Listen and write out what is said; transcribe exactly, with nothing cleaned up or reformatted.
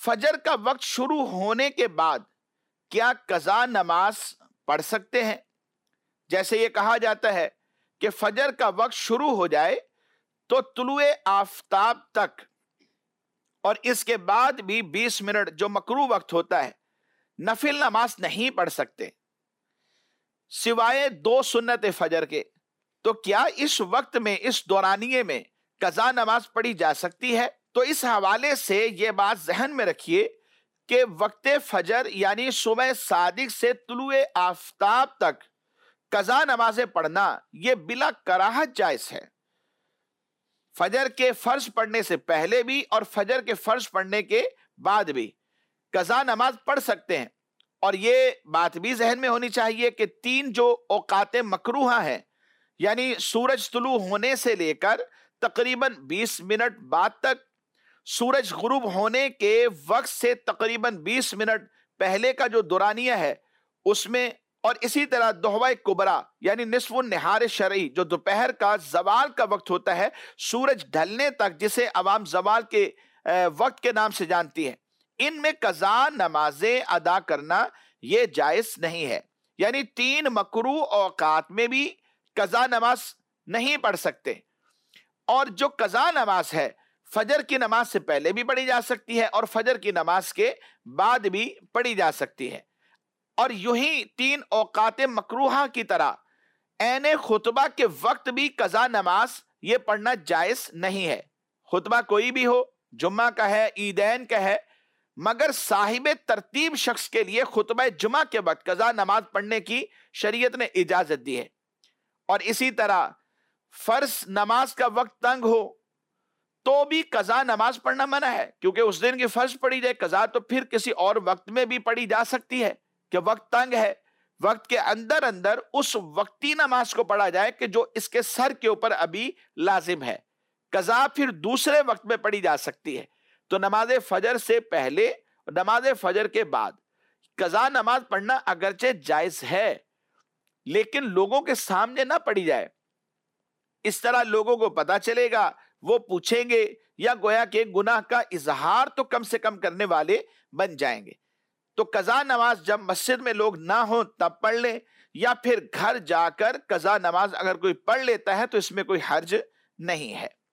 فجر کا وقت شروع ہونے کے بعد کیا قضا نماز پڑھ سکتے ہیں؟ جیسے یہ کہا جاتا ہے کہ فجر کا وقت شروع ہو جائے تو طلوع آفتاب تک اور اس کے بعد بھی بیس منٹ جو مکروہ وقت ہوتا ہے نفل نماز نہیں پڑھ سکتے سوائے دو سنت فجر کے، تو کیا اس وقت میں، اس دورانیے میں قضا نماز پڑھی جا سکتی ہے؟ تو اس حوالے سے یہ بات ذہن میں رکھیے کہ وقت فجر یعنی صبح صادق سے طلوع آفتاب تک قضا نمازیں پڑھنا یہ بلا کراہت جائز ہے۔ فجر کے فرض پڑھنے سے پہلے بھی اور فجر کے فرض پڑھنے کے بعد بھی قضا نماز پڑھ سکتے ہیں، اور یہ بات بھی ذہن میں ہونی چاہیے کہ تین جو اوقات مکروہ ہیں، یعنی سورج طلوع ہونے سے لے کر تقریباً بیس منٹ بعد تک، سورج غروب ہونے کے وقت سے تقریباً بیس منٹ پہلے کا جو دورانیہ ہے اس میں، اور اسی طرح دہوہ کبرا یعنی نصف النہار شرعی جو دوپہر کا زوال کا وقت ہوتا ہے سورج ڈھلنے تک، جسے عوام زوال کے وقت کے نام سے جانتی ہے، ان میں قضا نمازیں ادا کرنا یہ جائز نہیں ہے۔ یعنی تین مکروہ اوقات میں بھی قضا نماز نہیں پڑھ سکتے، اور جو قضا نماز ہے فجر کی نماز سے پہلے بھی پڑھی جا سکتی ہے اور فجر کی نماز کے بعد بھی پڑھی جا سکتی ہے، اور یوں ہی تین اوقات مکروہہ کی طرح عین خطبہ کے وقت بھی قضا نماز یہ پڑھنا جائز نہیں ہے۔ خطبہ کوئی بھی ہو، جمعہ کا ہے، عیدین کا ہے، مگر صاحب ترتیب شخص کے لیے خطبہ جمعہ کے وقت قضا نماز پڑھنے کی شریعت نے اجازت دی ہے۔ اور اسی طرح فرض نماز کا وقت تنگ ہو تو بھی قضا نماز پڑھنا منع ہے، کیونکہ اس دن کی فرض پڑھی جائے، قضا تو پھر کسی اور وقت میں بھی پڑھی جا سکتی ہے کہ وقت تنگ ہے، وقت کے اندر اندر اس وقتی نماز کو پڑھا جائے کہ جو اس کے سر کے اوپر ابھی لازم ہے، قضا پھر دوسرے وقت میں پڑھی جا سکتی ہے۔ تو نماز فجر سے پہلے اور نماز فجر کے بعد قضا نماز پڑھنا اگرچہ جائز ہے، لیکن لوگوں کے سامنے نہ پڑھی جائے، اس طرح لوگوں کو پتا چلے گا، وہ پوچھیں گے، یا گویا کہ گناہ کا اظہار تو کم سے کم کرنے والے بن جائیں گے۔ تو قضا نماز جب مسجد میں لوگ نہ ہوں تب پڑھ لیں، یا پھر گھر جا کر قضا نماز اگر کوئی پڑھ لیتا ہے تو اس میں کوئی حرج نہیں ہے۔